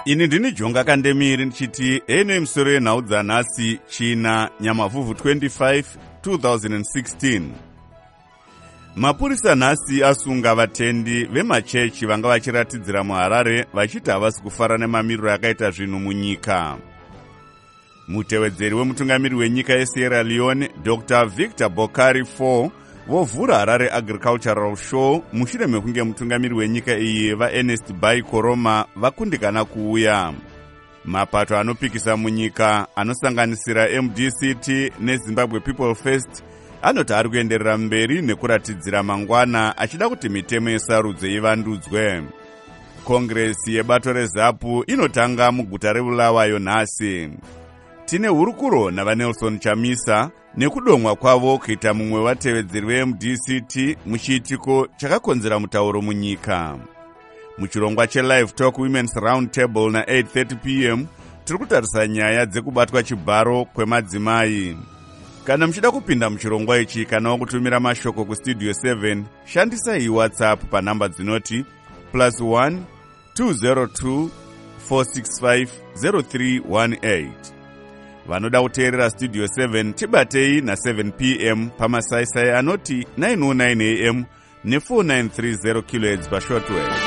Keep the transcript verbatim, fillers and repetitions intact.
Ini ndini Jonga Kandemiri ndichiti ene misoro yenhau dzanhasi china Nyamavhuvhu twenty-five two thousand sixteen. Mapurisa nhasi asunga vatendi vemachechi vanga vachiratidzira muHarare vachiti havasi kufara nemamiriro akaita zvinhu munyika. Mutevedzeri wemutungamiri wenyika yeSierra Leone Doctor Victor Bokari four vovhura Harare Agricultural Show mushure mekunge mutungamiri wenyika iyi vaErnest Bai Koroma vakundikana kuuya. Mapato anopikisa munyika anosanganisira M D C T neZimbabwe People First anoti ari kuenderera mberi nekuratidzira mangwana achida kuti mitemo yesarudzo ivandudzwe. Kongresi yebato reZAPU inotanga muguta reBulawayo nhasi. Tine hurukuro navaNelson Chamisa nekudomwa kwavo kuita mumwe vatevedzeri veM D C T muchiitiko chakakonzera mutauro munyika. Muchirongwa cheLive Talk Women's Round Table na eight thirty p m tiri kutarisa nyaya dzekubatwa chibharo kwemadzimai. Kana muchida kupinda muchirongwa ichi kana kutumira mashoko kustudio seven, shandisai WhatsApp panhamba dzinoti plus one two zero two four six five zero three one eight. Vanoda kuteerera Studio seven tibatei na seven p m pamasaisai anoti nine oh nine a m ne four nine three zero kilohertz pashortwave.